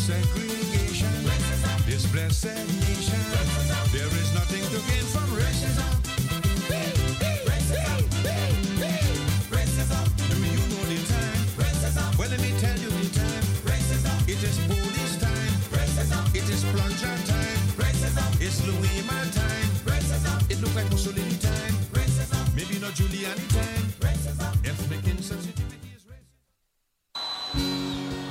segregation. This blessed nation, there is nothing to gain from racism. Racism. Do you know the time? Racism. Well, let me tell you the time. Racism. It is police time. Racism. It is plunger time. Racism. It's Louis Man time. Racism. It look like Mussolini time. Racism. Maybe not Giuliani time. Racism. Ethnic insensitivity is racism.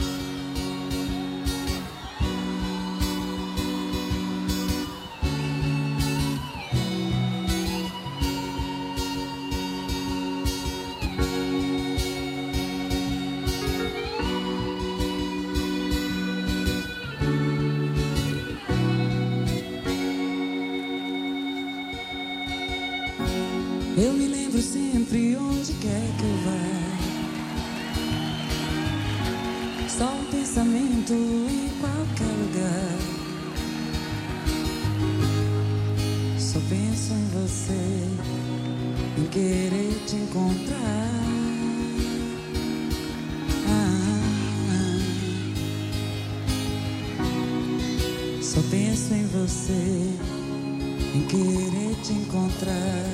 Eu me lembro sempre onde quer que eu vá. Só um pensamento em qualquer lugar. Só penso em você, em querer te encontrar. Só penso em você, em querer te encontrar.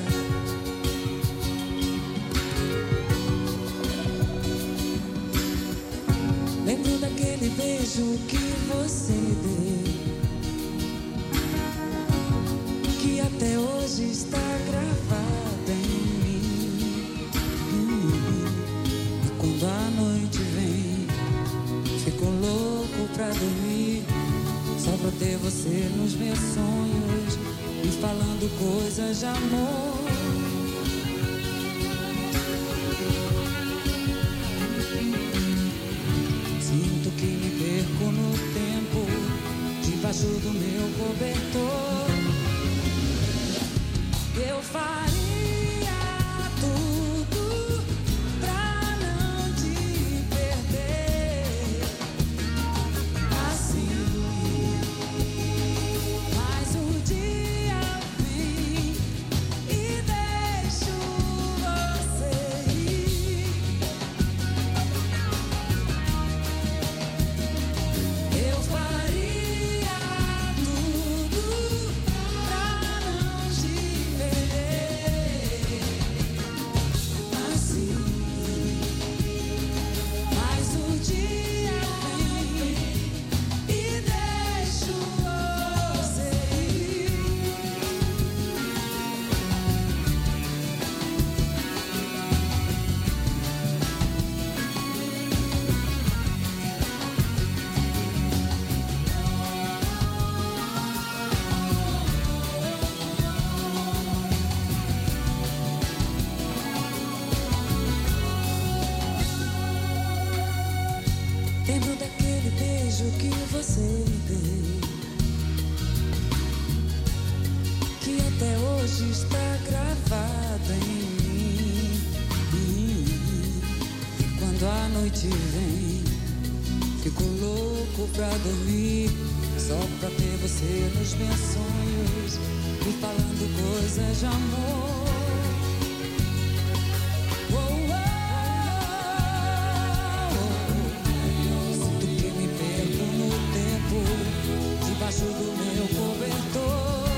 Lembro daquele beijo que você me deu, que até hoje está gravado em mim. E quando a noite vem, fico louco pra dormir, só pra ter você nos meus sonhos, me falando coisas de amor. Sinto que me perco no tempo, debaixo do meu cobertor. Eu faria tudo pra não te perder. Assim, mas um dia vem e deixo você ir. Eu faria tudo pra não te perder. Assim, mas um dia vem e deixo você ir. Lembro daquele beijo que você me deu, que até hoje está gravado em mim. E quando a noite vem, fico louco pra dormir, só pra ter você nos meus sonhos, me falando coisas de amor. Sinto que me perco no tempo, debaixo do meu cobertor.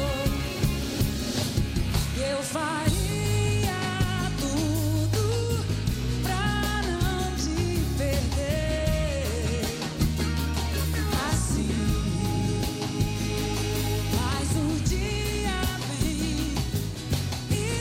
Eu faria tudo pra não te perder. Assim, mas um dia vem e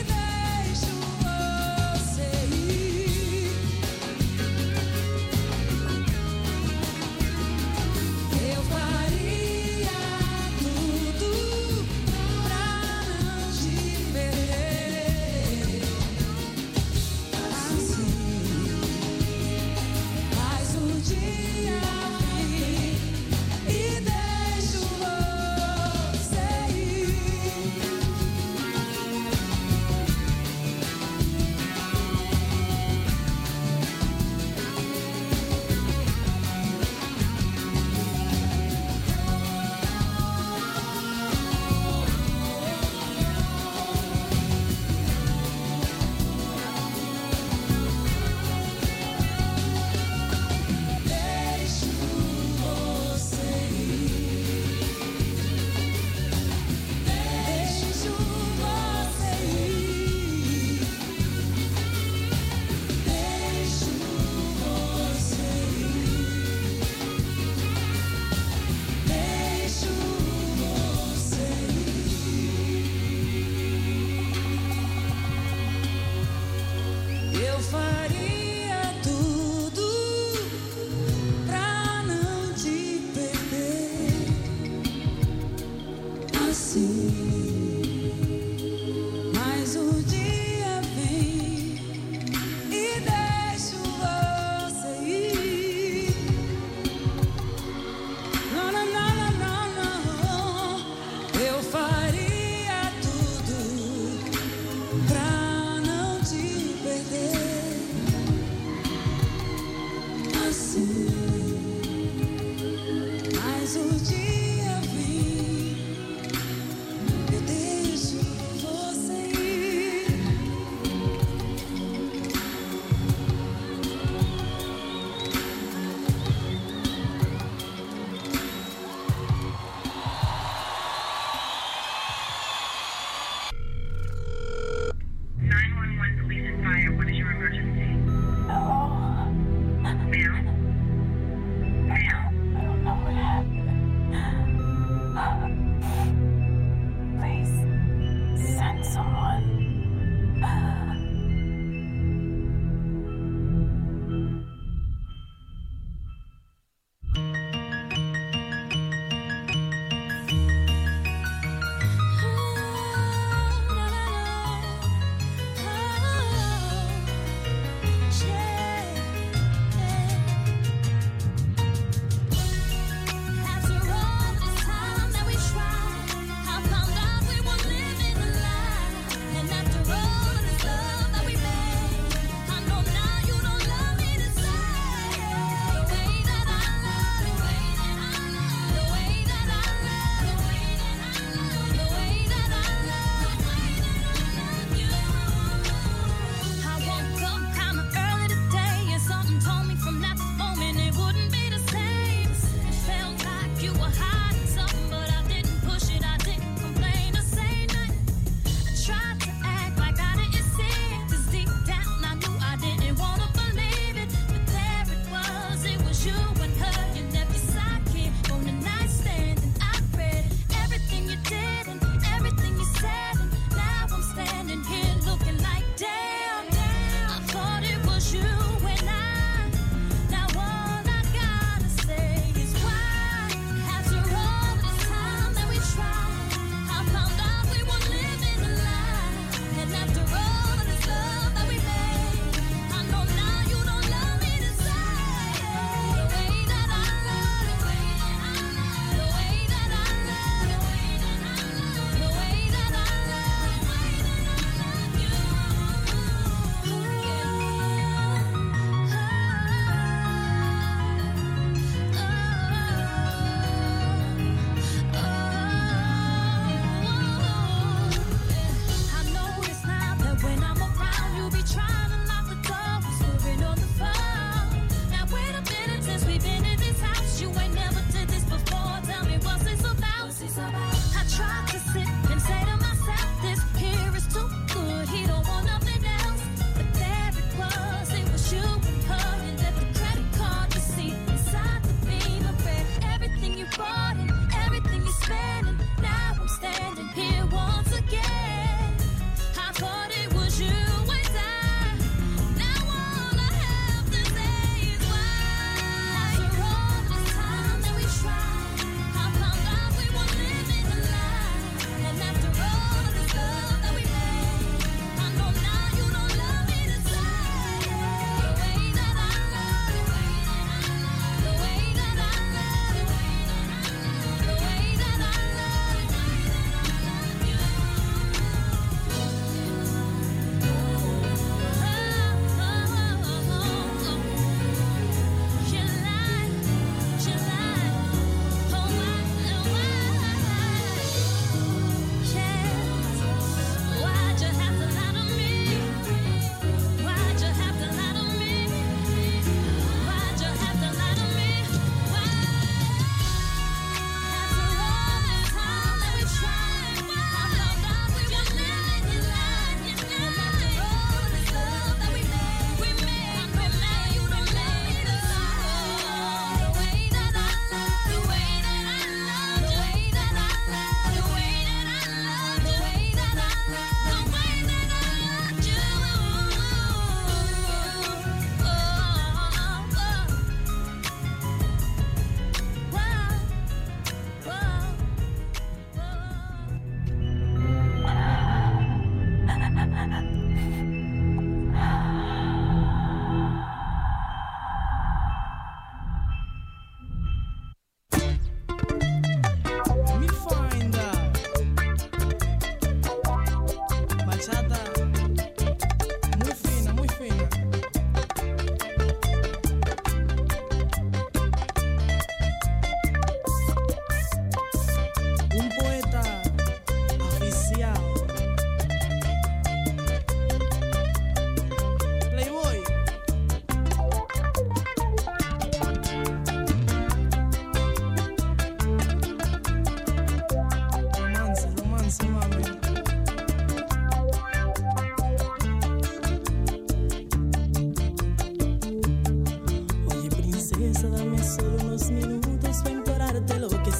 I don't know what happened.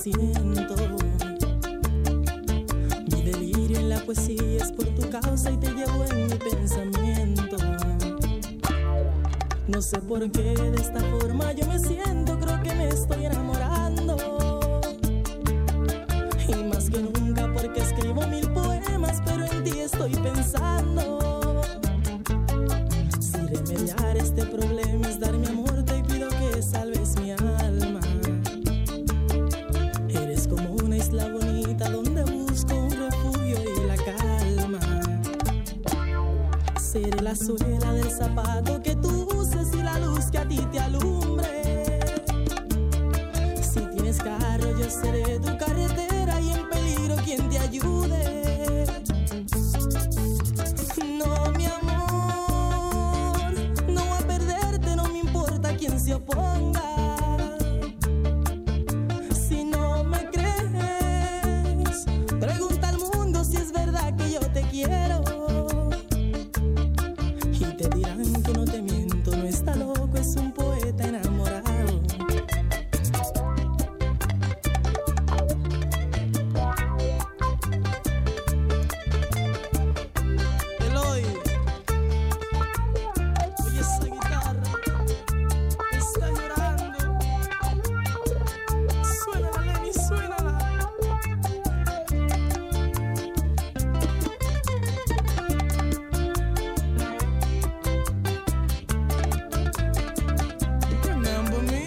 siento. Mi delirio en la poesía es por tu causa y te llevo en mi pensamiento. No sé por qué de esta forma yo me siento, creo que me estoy enamorando. Y más que nunca porque escribo 1000 poemas, pero en ti estoy pensando. Si remediar este problema es dar mi amor, te pido que salves mi alma. Eres como una isla bonita donde busco un refugio y la calma. Seré la suela del zapato que tú uses y la luz que a ti te alumbre. Si tienes carro yo seré tu carretera y en peligro quien te ayude. No, mi amor, no voy a perderte, no me importa quién se oponga. Si no me crees, pregunta al mundo si es verdad que yo te quiero. Y te dirán que no te miento, no está loco, es un poeta enamorado. Eloy, oye esa guitarra, está llorando. Suénala, Lenny, suénala. Remember me?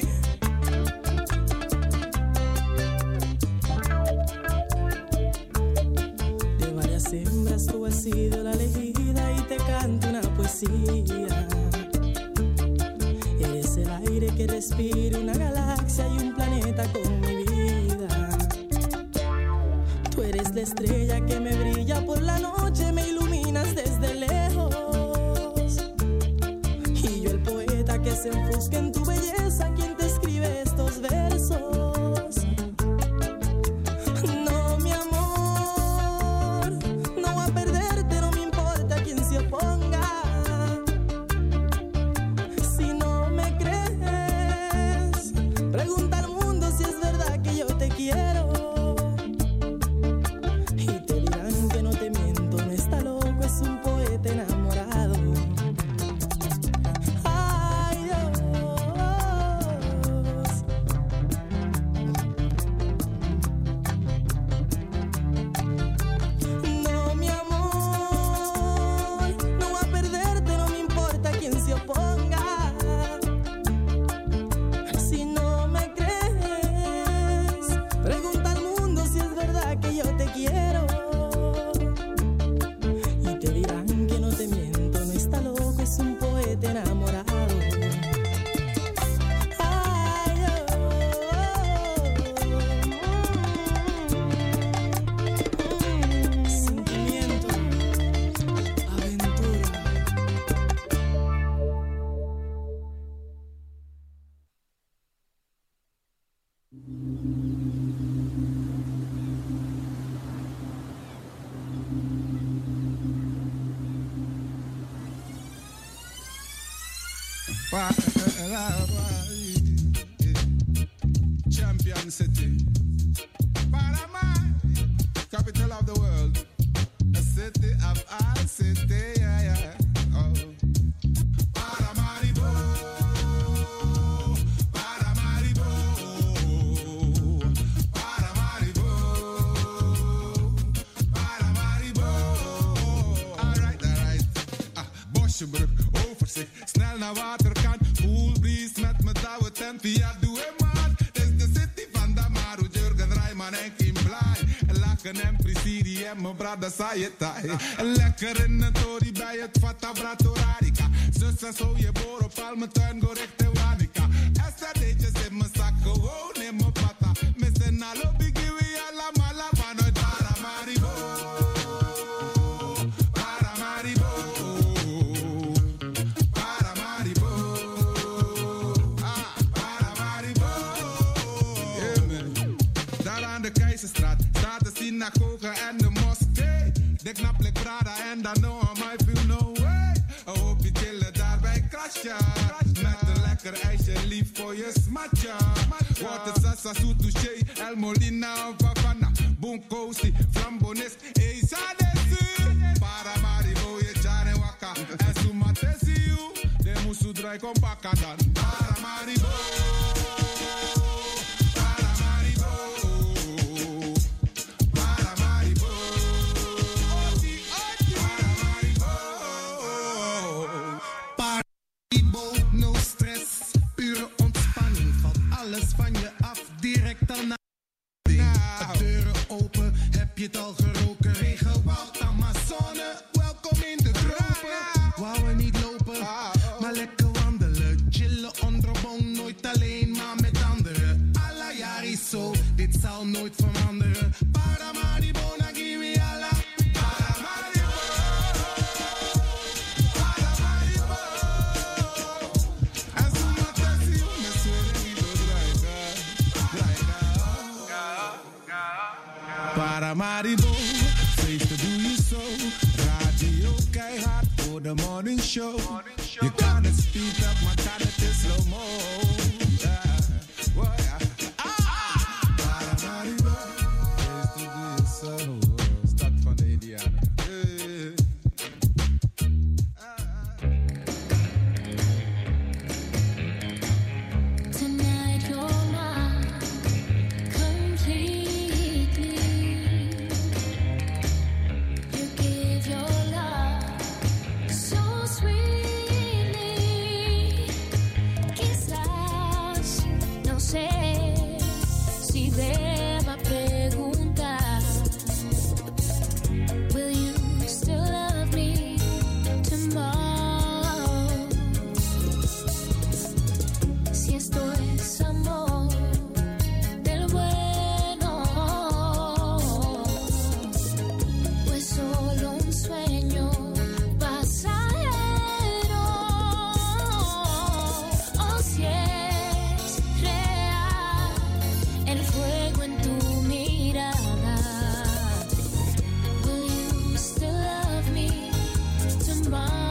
De varias hembras tú has sido la elegida y te canto una poesía. Eres el aire que respira una galaxia y un planeta con mi vida. Tú eres la estrella que me brilla por la noche, me iluminas desde lejos. Y yo el poeta que se enfusca en tu belleza, quien te escribe estos versos. No, mi amor, no voy a perderte, no me importa quién se oponga. Si no me crees, pregunta al mundo si es verdad que yo te quiero. Y te dirán que no te miento, no está loco, es un poeta enamorado. Ay, Dios. No, mi amor, no voy a perderte, no me importa quién se oponga. Si no me crees, pregunta al mundo si es verdad que yo te quiero. Y te dirán que no te miento, no está loco, es un poeta enamorado. Ay, sentimiento, aventura. Champion City, Panama, capital of the world, a city of our city, yeah, yeah. Oh. Paramaribo, Paramaribo, Paramaribo, Paramaribo. All right. Bosjenbrug, Overzicht, snel naar waterkant, cool breeze met mijn touwen tent via Doe man. Dit is de city van Damaru, Jurgen Rijman en Kim Blij. En Lachen en Prisidi en mijn brada Sayetai. En lekker in het tori bij het Fata Bratorarica. Zus en zo je boor op al mijn tuin, go rechte Wanica. SRD'tjes in mijn zak, gewoon in mijn pata. Missen alle biggie, we alla mala vanuit Paramaribo. Paramaribo. Paramaribo. Paramaribo. Yeah, man. Daar aan de Keizerstraat staat de synagoge en de moskee. De knaple Prada en dan no I feel no way. Hoop je chillen daar bij Krasja. Met een lekker ijsje lief voor je smatja. Wordt Massa su touché, El Molina Vavana, Bunkosi, Flambones, e Isadesi. Para Maribo, e Jane Waka, e su Matesiu, de Musudrai con Bakadan. Para Maribo. Direct daarna. De deuren open, heb je het al geroken? Regenwoud, Amazone, welkom in de tropen. Wou we niet lopen, maar lekker wandelen. Chillen onder boom, nooit alleen, maar met anderen. Alla jari zo, dit zal nooit veranderen. Para Maribo, na give alla. Para Maribo, para Maribo. En zo met de ziel, met z'n Paramaribo, feesten doe je zo. Radio keihard voor de morning show. Je kan het speed up, maar kan het in slow-mo. Paramaribo, feesten doe je zo. Stad van de Indianen. Tonight you're mine, completely. You give your love so sweetly. Quizás, no sé si deba preguntar, will you still love me tomorrow? Si esto es amor del bueno, pues solo un sueño pasajero. O si es real el fuego en tu mirada, will you still love me tomorrow?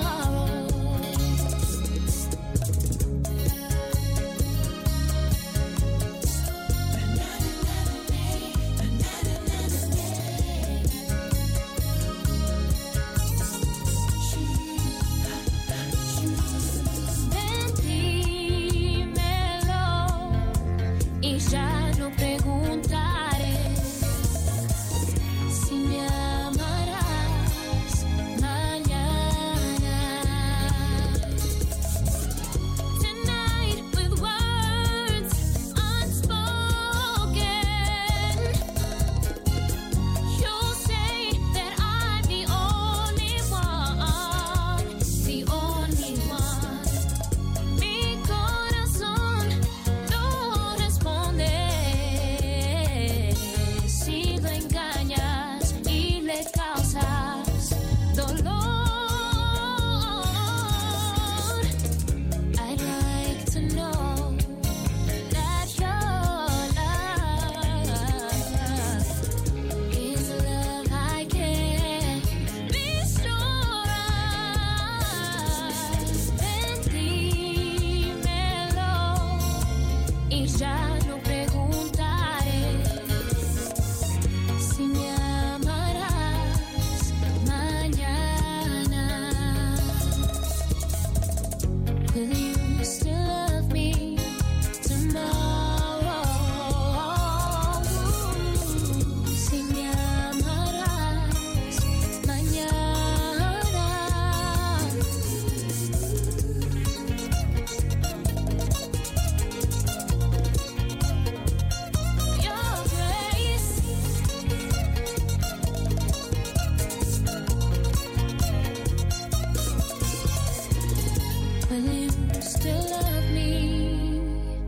Ven, dímelo y ya no preguntaré si me amarás mañana. Tonight with words unspoken, you'll say that I'm the only one, the only one. Mi corazón no responde si lo engañas y le causas dolor. I'd like to know that your love is love I can be sure of. Ven, dímelo y ya no preguntaré si me amarás mañana. Will you still love me tomorrow? Si me amarás mañana. Your grace. Will you still love me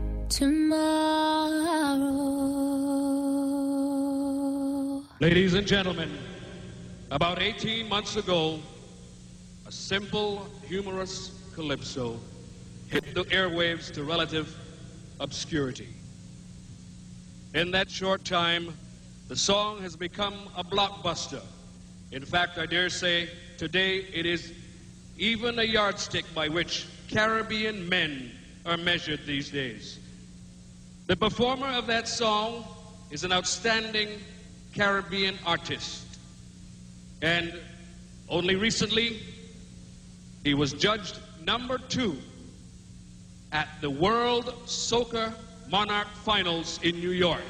tomorrow? Ladies and gentlemen, about 18 months ago, a simple, humorous calypso hit the airwaves to relative obscurity. In that short time, the song has become a blockbuster. In fact, I dare say today it is even a yardstick by which Caribbean men are measured these days. The performer of that song is an outstanding Caribbean artist. And only recently, he was judged number 2 at the World Soca Monarch Finals in New York.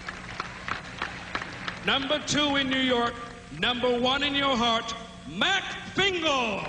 Number 2 in New York, number 1 in your heart, Mac Fingal.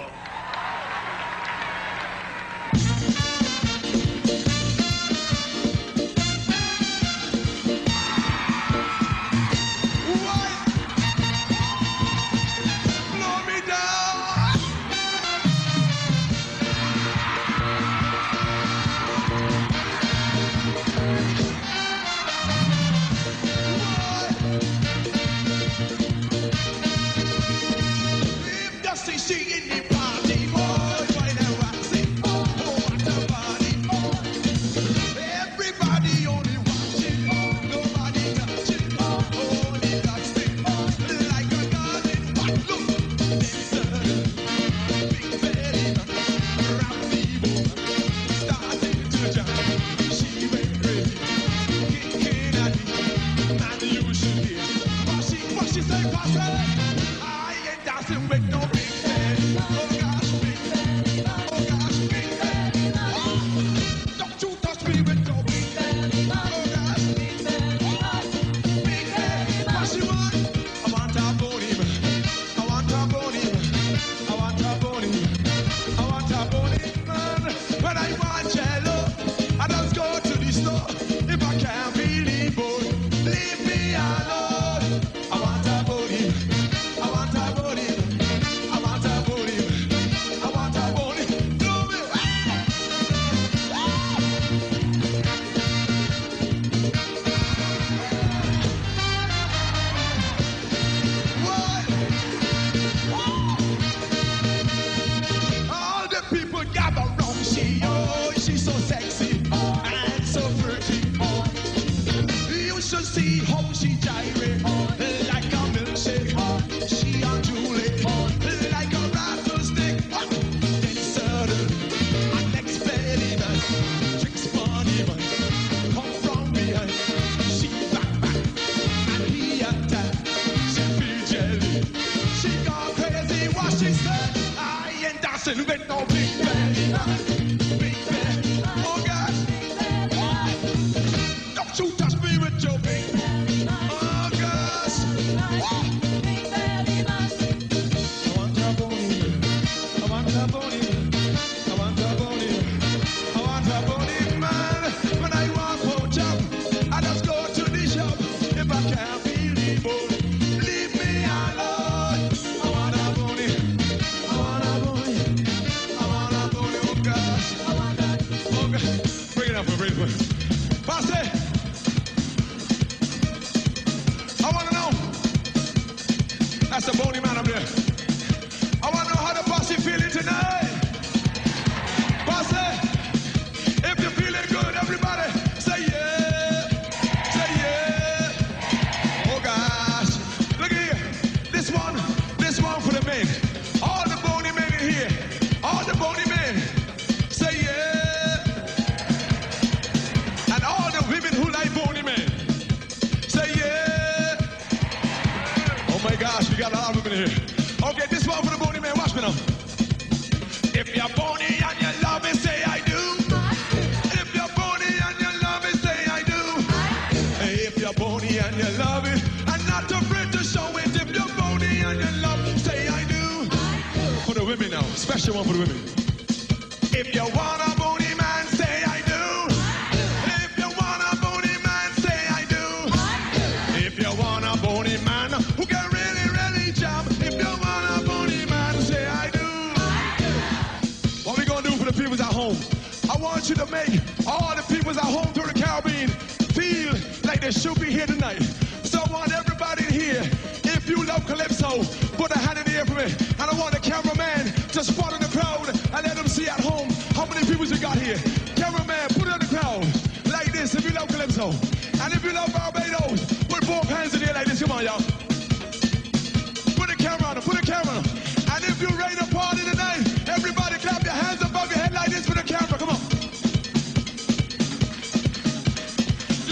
Special one for the women. If you want a bony man, say I do. If you want a bony man, say I do. If you want a bony man who can really, really jump. If you want a bony man, say I do. What we gonna do for the peoples at home? I want you to make all the peoples at home through the Caribbean feel like they should be here tonight. So I want everybody here, if you love Calypso, put a hand in the air for me. And I want the cameraman to spot in the crowd and let them see at home how many people we got here. Cameraman, put it on the crowd like this if you love Calypso. And if you love Barbados, put both hands in the air like this. Come on, y'all. Put the camera on them, put the camera on them. And if you're ready to party tonight, everybody clap your hands above your head like this for the camera. Come on.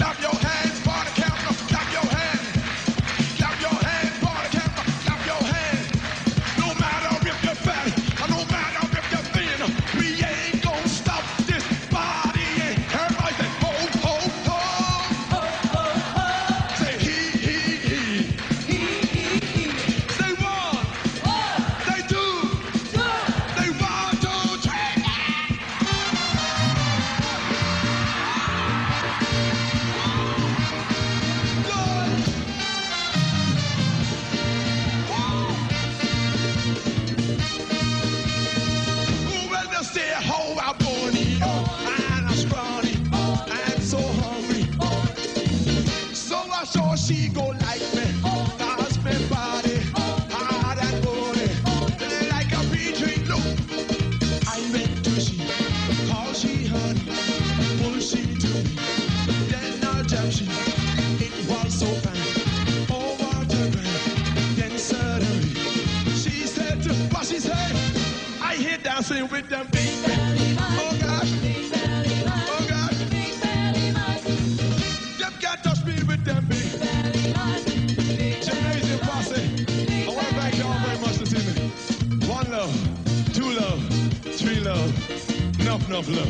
dancing with them big belly man. Oh God, big belly man. Oh God, big belly man. Them can't touch me with them big belly man. Gymnasium posse. I want to thank you all very much this evening. One love, two love, three love, enough love.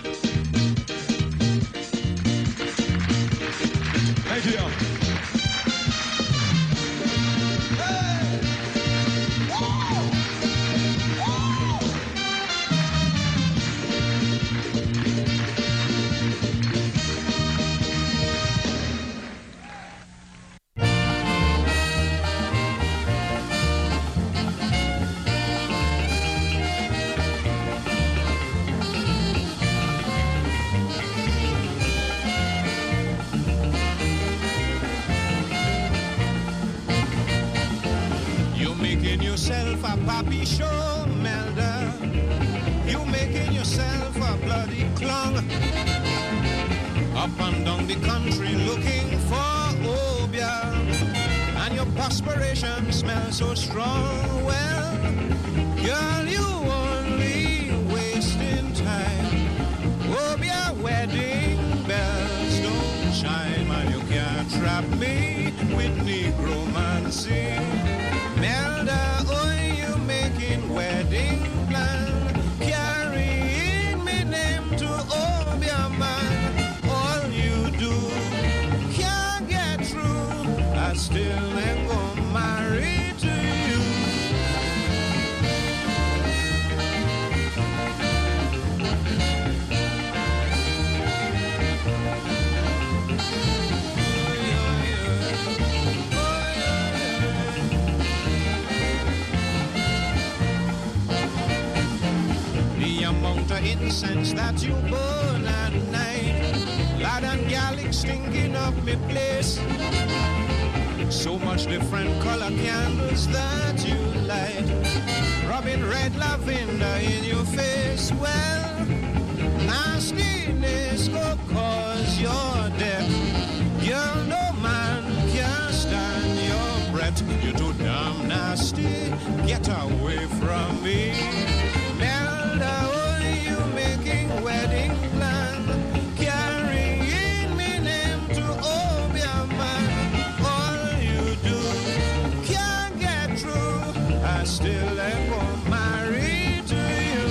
Thank you, y'all. Yourself a poppy show, Melda. You making yourself a bloody clown. Up and down the country looking for Obia, and your perspiration smells so strong. Well, girl, you only wasting time. Obia wedding bells don't chime, and you can't trap me with necromancy. Melda, oh, you making wedding plan, carrying me name to Obia man. All you do can't get through. I still ain't gonna marry to you. Amount of incense that you burn at night, lad and gallic stinking up me place. So much different color candles that you light, rubbing red lavender in your face. Well, nastiness go cause your death. Girl, no man can stand your breath. You're too damn nasty, get away from me. Making wedding plan, carrying me name to Obia man. All you do can't get through. I still am gonna marry to you.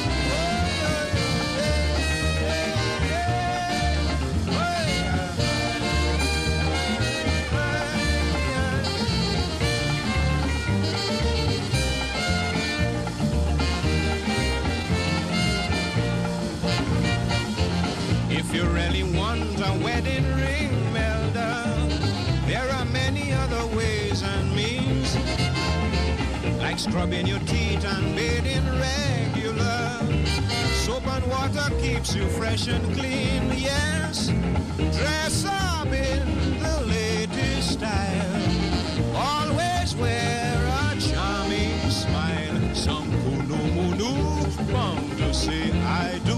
If you really want a wedding ring, Melda, there are many other ways and means, like scrubbing your teeth and bathing regular. Soap and water keeps you fresh and clean, yes. Dress up in the latest style. Always wear a charming smile. Some kunu bound to say I do.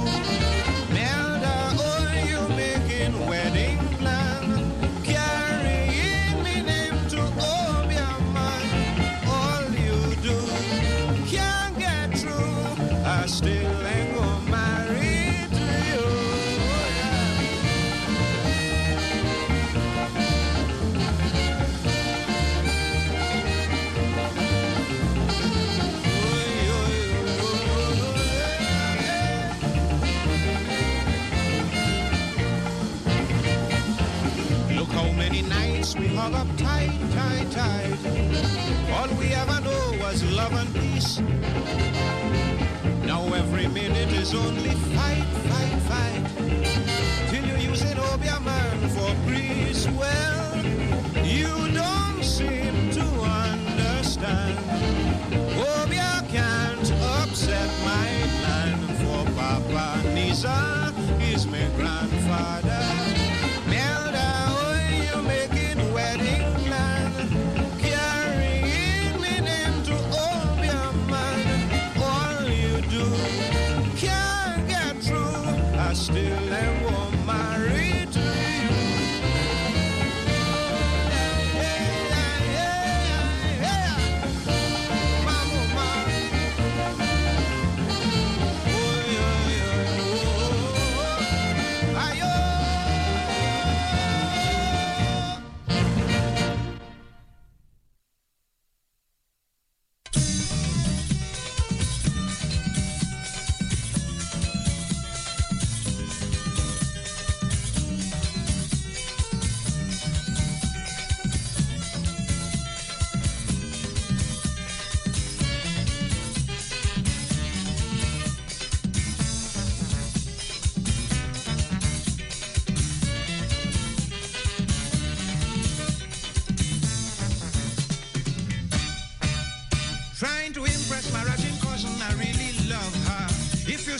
Wedding plan, carrying me name to Obia man. All you do can't get through. I still ain't gonna marry to you. How many nights we hung up tight. All we ever know was love and peace. Now every minute is only fight. Till you're using Obia man for breeze. Well, you don't seem to understand. Obia can't upset my plan. For Papa Nisa is my grandfather. Making wedding plan, carrying me name to Obia man. All you do can't get through. I still am gonna marry to you.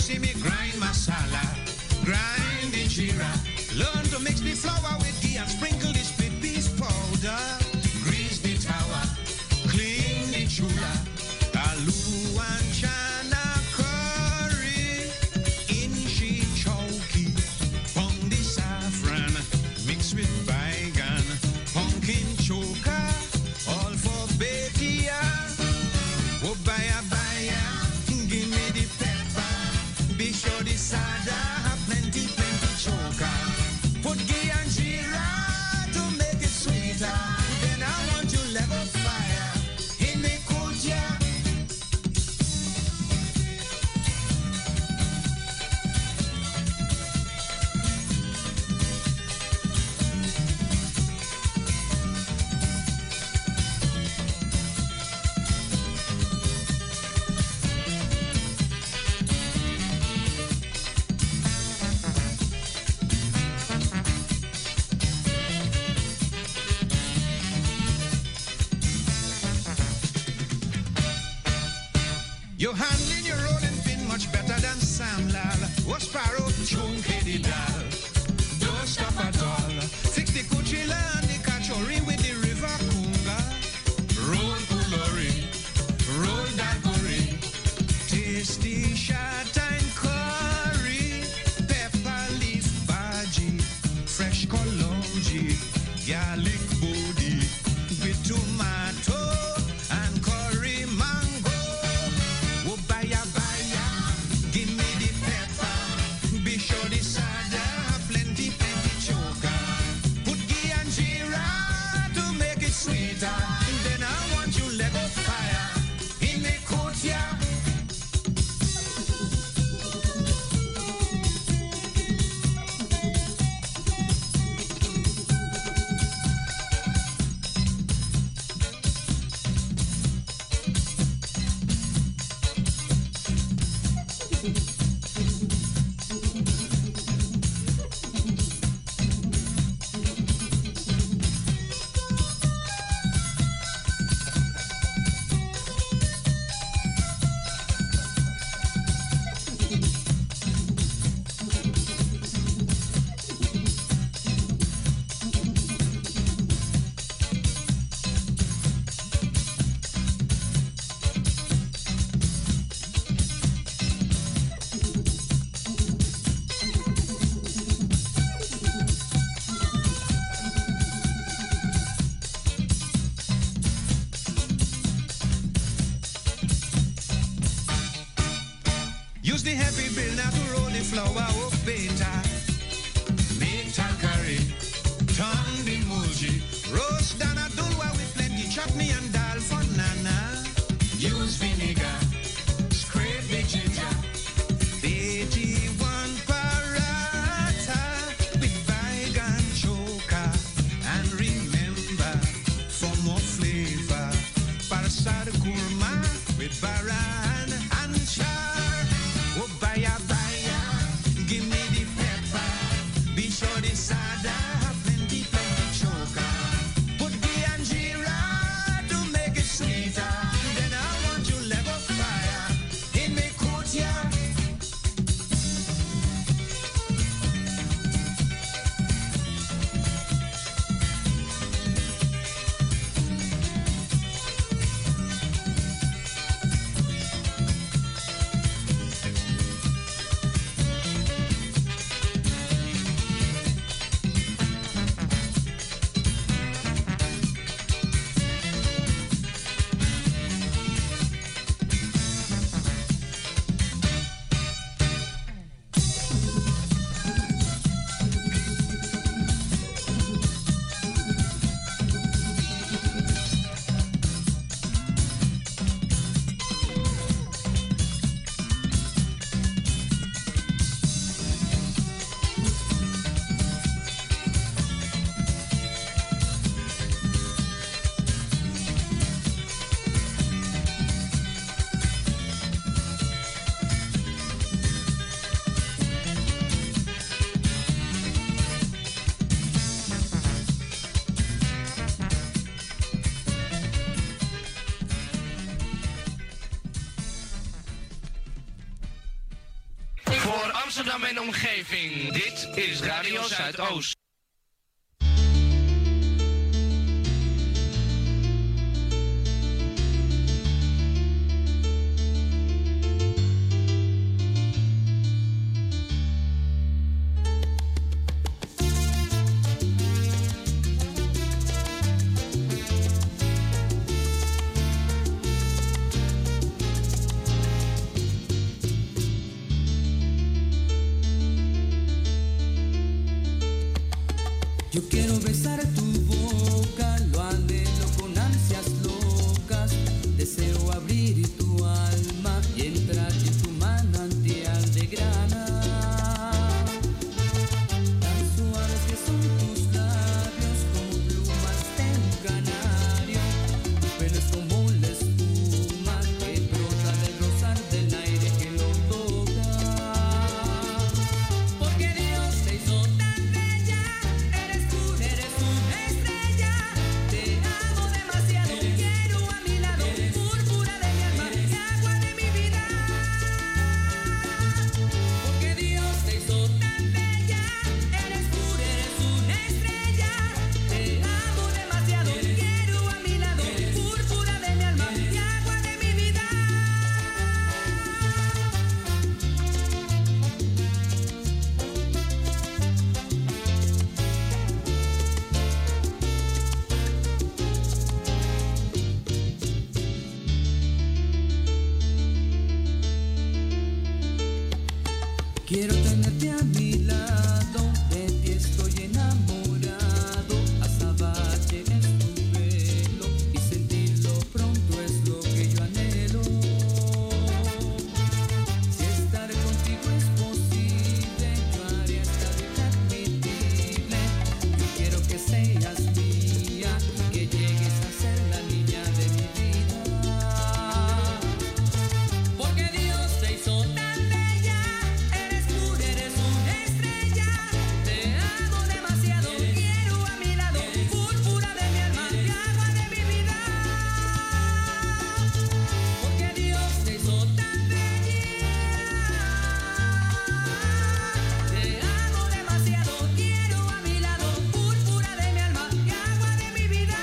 see me grind masala, grind injera. Learn to mix the flour with ghee and sprinkle the split peas powder. Grease the tower, clean the chula. Aloo and chana curry, inchi chowky. Pound the saffron, mix with baigan, pumpkin choka, all for Betia. Oh, baya, give me the pepper. Be sure the sada have plenty choka. Put ghee and jeera to make it sweeter. Then I want you level fire in the kuja. Your handling your rolling pin much better than Sam Lal. Was Sparrow chunky dal. Don't stop at all. Fix the Kuchila and the Kachori with the river Kunga. Roll Pulori, roll Dagori. Tasty shot and curry. Pepper leaf bhaji. Fresh kolonji. Garlic body. With tomato and curry mango. Oh, baya, give me the pepper. Be sure the sada plenty choka. Put ghee and jeera to make it sweeter. Then I want you let go fire in the courtyard. Use the heavy bill now to roll the flour of beta. Make tankari, turn the moji. Roast dana dulwa with plenty chutney and dal for nana. Use vinegar, scrape the ginger. 81 paratha with baigan choka. And remember, for more flavor, parasar kurma with baran and char. Oh, baya, give me the pepper. Be sure the sada have plenty choka. Put ghee and jeera to make Amsterdam en omgeving. Dit is Radio Zuidoost. Yo quiero besar tu boca, lo anhelo con ansias locas. Deseo abrir tu alma y entrar en tu manantial de grana. Tan suaves que son tus labios como plumas de un canario. Tu pelo es como la espuma que brota del rozar del aire que lo toca. Porque Dios te hizo tan bella. Eres una estrella, te amo demasiado, quiero a mi lado, púrpura de mi alma y agua de mi vida. Porque Dios te hizo tan bella, eres una estrella, te amo demasiado, quiero a mi lado, púrpura de mi alma y agua de mi vida. Quiero tenerte a mi lado, de ti estoy enamorado. Azabache es tu pelo y sentirlo pronto es lo que yo anhelo. Si estar contigo es posible, yo haré hasta lo inadmisible. Yo quiero que seas mía y que llegues a ser la niña de mi vida. Porque Dios te hizo tan bella. Eres una estrella, te amo demasiado, quiero a mi lado, púrpura de mi alma y agua de mi vida. Porque Dios te hizo tan bella, te amo demasiado, quiero a mi lado, púrpura de mi alma y agua de mi vida.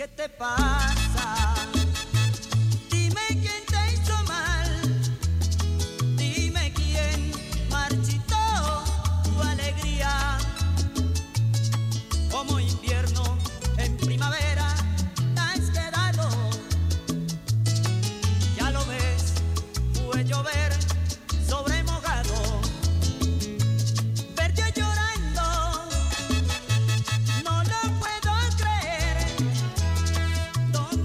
¿Qué te pasa? Dime quién te hizo mal. Dime quién marchitó tu alegría. Como invierno en primavera te has quedado. Ya lo ves, fue llover sobre mojado. Verte llorando, no lo puedo creer.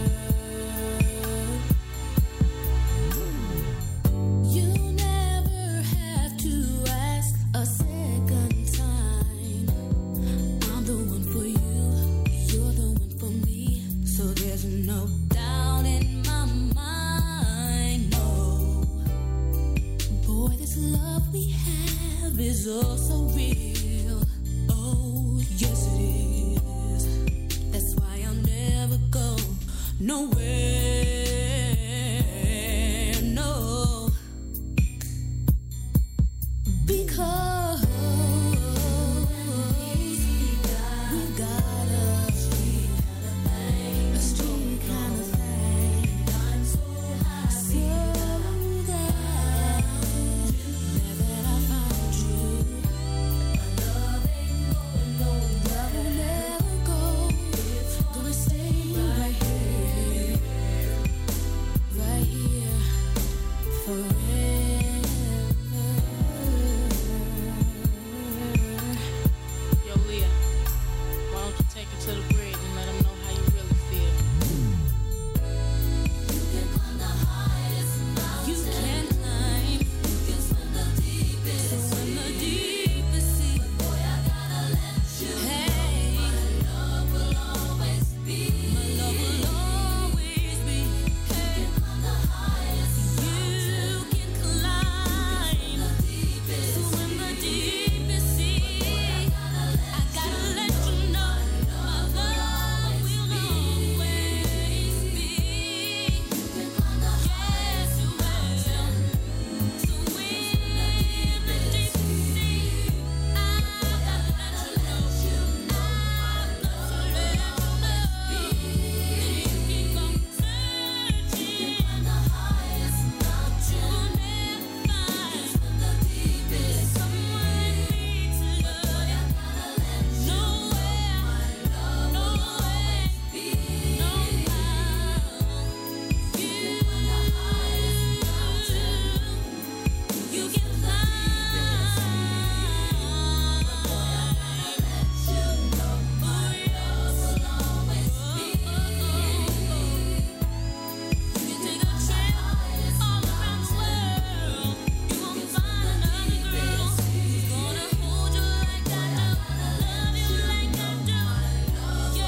nowhere.